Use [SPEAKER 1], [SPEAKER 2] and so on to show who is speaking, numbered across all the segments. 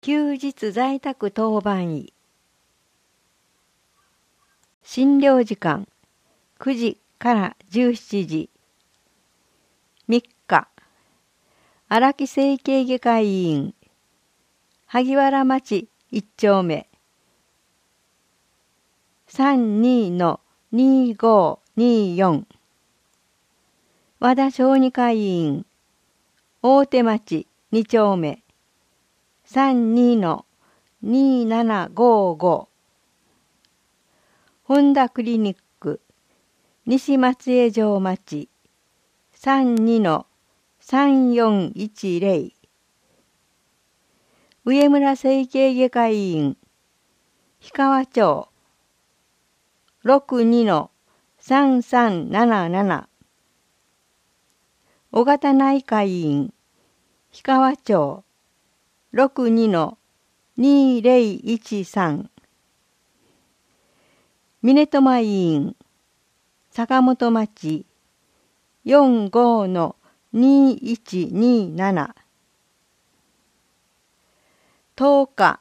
[SPEAKER 1] 休日在宅当番医。診療時間9時から17時。3日、荒木整形外科医院、萩原町1丁目、32-2524。和田小児科医院、大手町2丁目、32-2755。本田クリニック、西松江城町、32-3410。上村整形外科医院、氷川町、62-3377。尾形内科医院、氷川町、62-2013。峰笘医院、坂本町、45-2127。10日、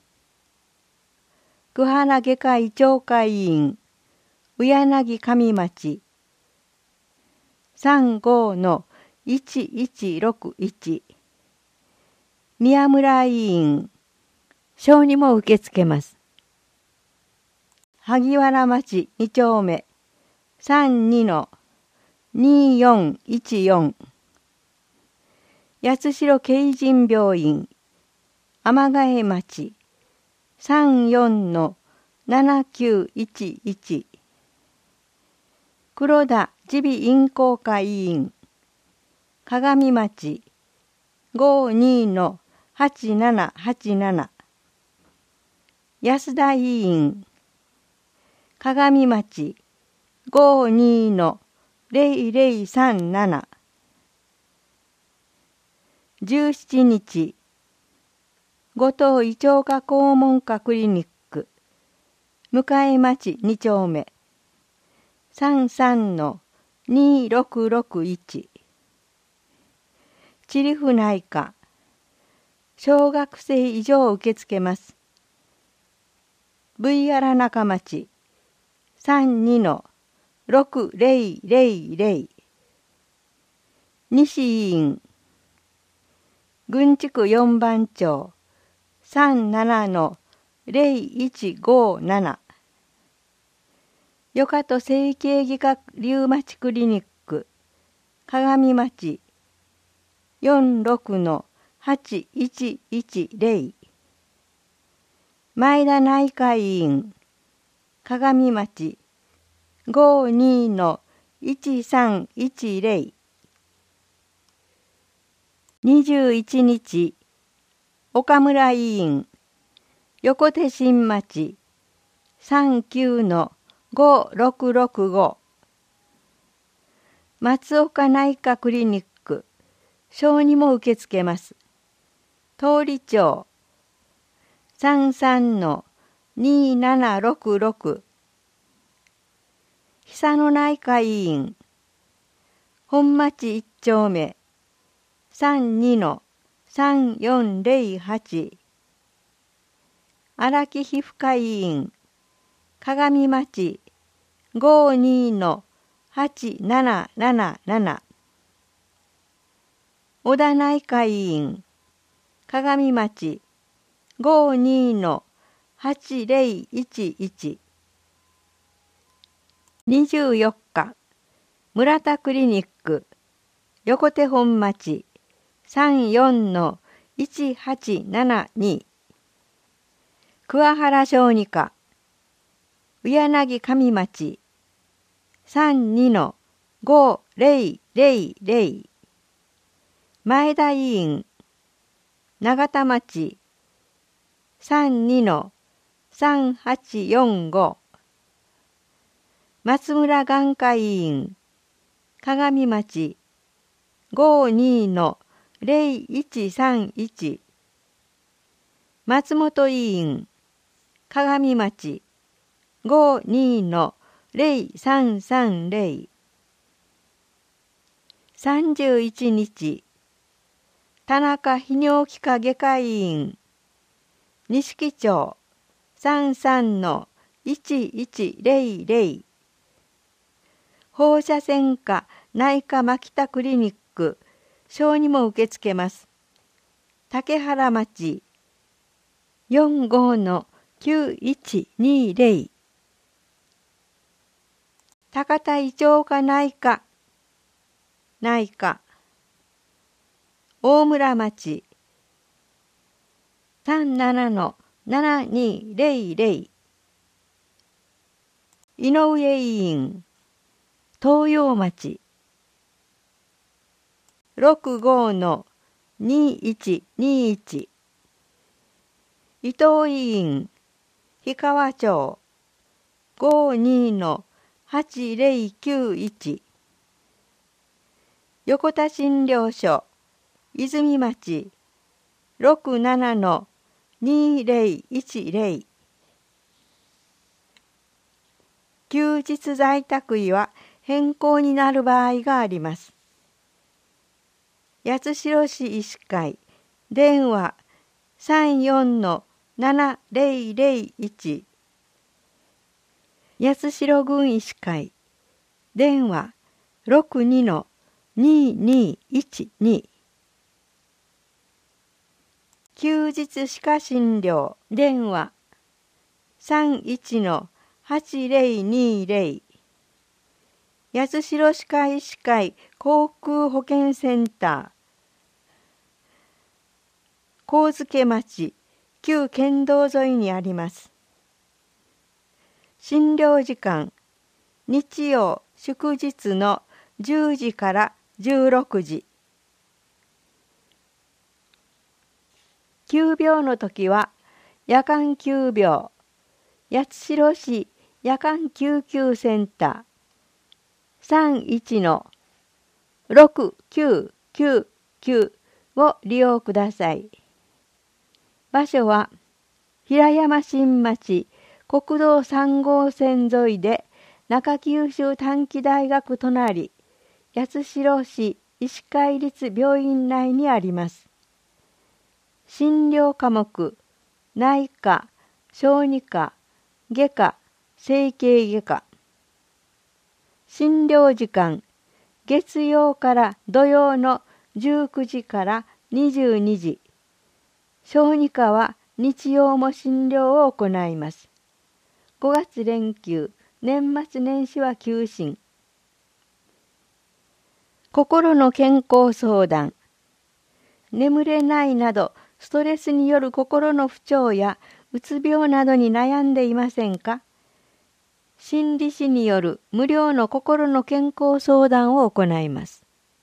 [SPEAKER 1] 久原外科医長会医院、宇柳上町、35-1161。宮村医院、小児も受け付けます。萩原町2丁目、32-2414。八代慶人病院、天ヶ江町、34-7911。黒田耳鼻咽喉科医院、鏡町、52-8787。安田医院、鏡町、52-0037。17日、後藤胃腸科肛門科クリニック、向町2丁目、33-2661。チリフ内科、小学生以上受け付けます。V 原中町、32-6000。西医院、郡地区4番町、37-0157。よかと整形外科リウマチクリニック、鏡町、46-8110。前田内科医院、鏡町、52-1310。21日、岡村医院、横手新町、39-5665。松岡内科クリニック、小児も受け付けます。通里町、33-2766。久野内科医院、本町1丁目、32-3408。荒木皮膚科医院、鏡町、52-8777。小田内科医院、鏡町、52-8011。24日、村田クリニック、横手本町、34-1872。桑原小児科、宇柳上町、32-5000。前田医院、長田町、32-3845。松村眼科医院、鏡町、52-0131。松本医院、鏡町、52-0330。31日、田中泌尿器科外科医院、 錦町 33-1100 放射線科内科牧田クリニック小児も受け付けます。竹原町 45-9120 高田胃腸科内科大村町 37-7200 井上医院東洋町 65-2121 伊藤医院氷川町 52-8091 横田診療所泉町 67-2010 休日在宅医は変更になる場合があります。八代市医師会電話 34-7001 八代郡医師会電話 62-2212 休日歯科診療電話 31-8020 八代歯科医師会航空保健センター上野町旧県道沿いにあります。診療時間日曜祝日の10時から16時。急病の時は夜間急病八代市夜間救急センター 31-6999 を利用ください。場所は平山新町国道3号線沿いで中九州短期大学隣八代市医師会立病院内にあります。診療科目内科、小児科、外科、整形外科。診療時間月曜から土曜の19時から22時。小児科は日曜も診療を行います。5月連休、年末年始は休診。心の健康相談。眠れないなどストレスによる心の不調やうつ病などに悩んでいませんか？心理師による無料の心の健康相談を行います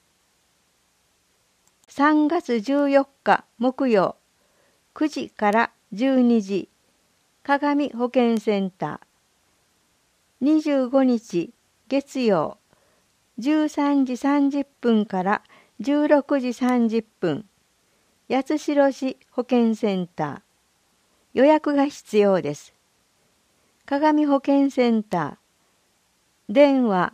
[SPEAKER 1] 。3月14日木曜9時から12時鏡保健センター。25日月曜13時30分から16時30分八代市保健センター。予約が必要です。鏡保健センター。電話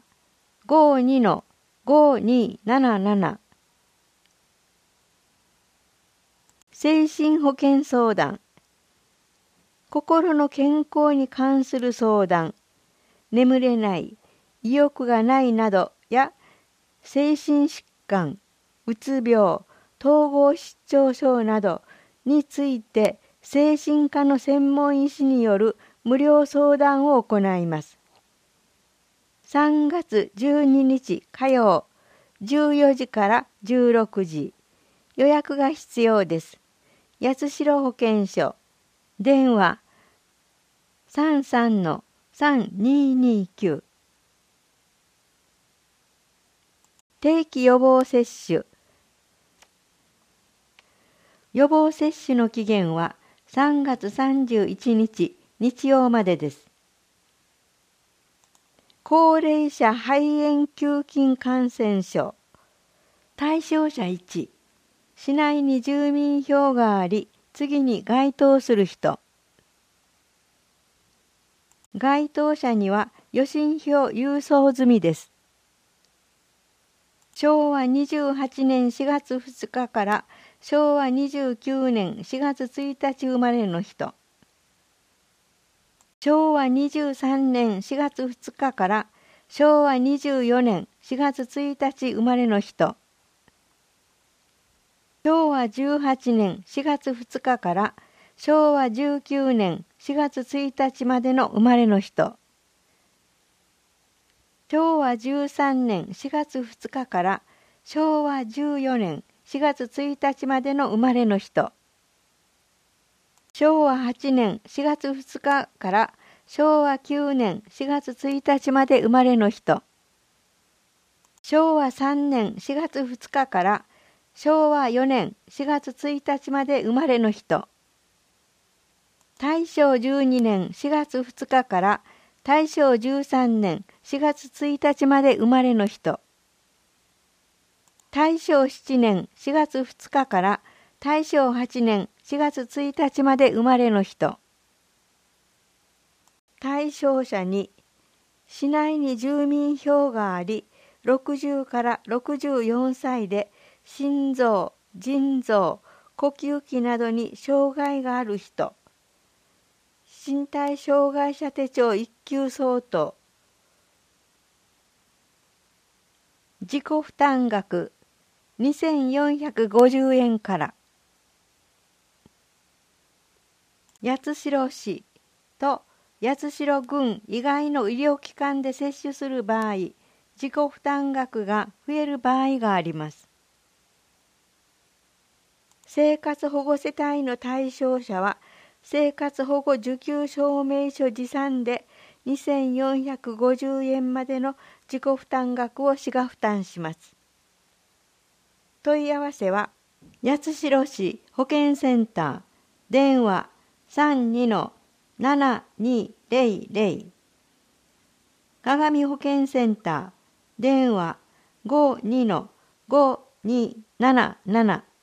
[SPEAKER 1] 52-5277。精神保健相談。心の健康に関する相談。眠れない、意欲がないなどや精神疾患、うつ病、統合失調症などについて精神科の専門医師による無料相談を行います。3月12日火曜14時から16時。予約が必要です。八代保健所。電話 33-3229。定期予防接種。予防接種の期限は3月31日日曜までです。高齢者肺炎球菌感染症。対象者1。市内に住民票があり、次に該当する人。該当者には予診票郵送済みです。昭和28年4月2日から昭和29年4月1日生まれの人。昭和23年4月2日から昭和24年4月1日生まれの人。昭和18年4月2日から昭和19年4月1日までの生まれの人。昭和13年4月2日から昭和14年4月1日までの生まれの人。昭和8年4月2日から昭和9年4月1日まで生まれの人。昭和3年4月2日から昭和4年4月1日まで生まれの人。大正12年4月2日から大正13年4月1日まで生まれの人。大正7年4月2日から大正8年4月1日まで生まれの人。対象者に、市内に住民票があり、60から64歳で心臓、腎臓、呼吸器などに障害がある人。身体障害者手帳1級相当。自己負担額2450円から。八代市と八代郡以外の医療機関で接種する場合、自己負担額が増える場合があります。生活保護世帯の対象者は、生活保護受給証明書持参で2450円までの自己負担額を市が負担します。問い合わせは、八代市保健センター、電話32-7200、鏡保健センター、電話52-5277